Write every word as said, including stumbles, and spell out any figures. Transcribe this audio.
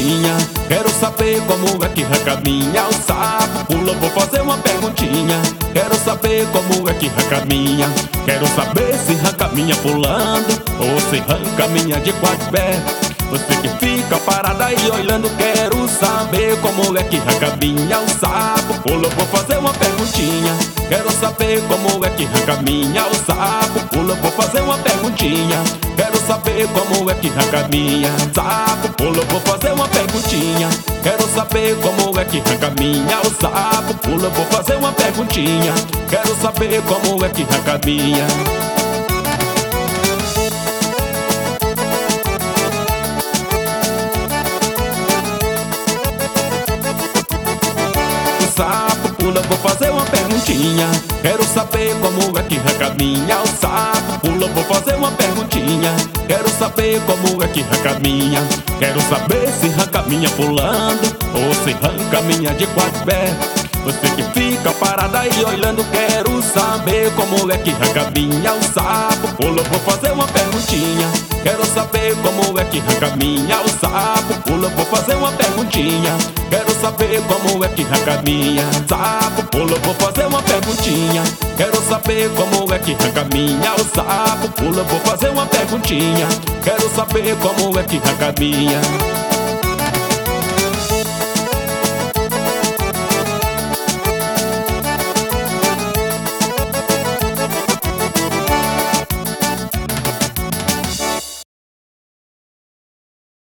perguntinha. Quero saber como é que arranca minha. O sapo pula, vou fazer uma perguntinha. Quero saber como é que arranca minha. Quero saber se arranca minha pulando ou se arranca minha de quatro pés. Você que fica parada aí olhando, quero saber como é que arranca minha. O sapo pula, vou fazer uma perguntinha. Quero saber como é que arranca minha. O sapo pula, vou fazer uma perguntinha. Quero saber como é que arranca minha. Sapo pula, vou fazer uma perguntinha. Quero saber como é que arranca minha. O sapo pula, vou fazer uma perguntinha. Quero saber como é que arranca minha. Sapo pula, vou fazer uma perguntinha. Quero saber como é que arranca minha. O sapo pula, vou fazer uma perguntinha. Quero saber como é que arranca minha. Quero saber se arranca minha pulando ou se arranca minha de quatro pés. Você que fica parada aí olhando, quero saber como é que arranca minha. O sapo pula, vou fazer uma perguntinha. Quero saber como é que arranca minha. O sapo pula, vou fazer uma perguntinha. Quero saber como é que arranca minha. Sapo pula, vou fazer uma perguntinha. Quero saber como é que arranca minha. O sapo pula, vou fazer uma perguntinha. Quero saber como é que arranca minha.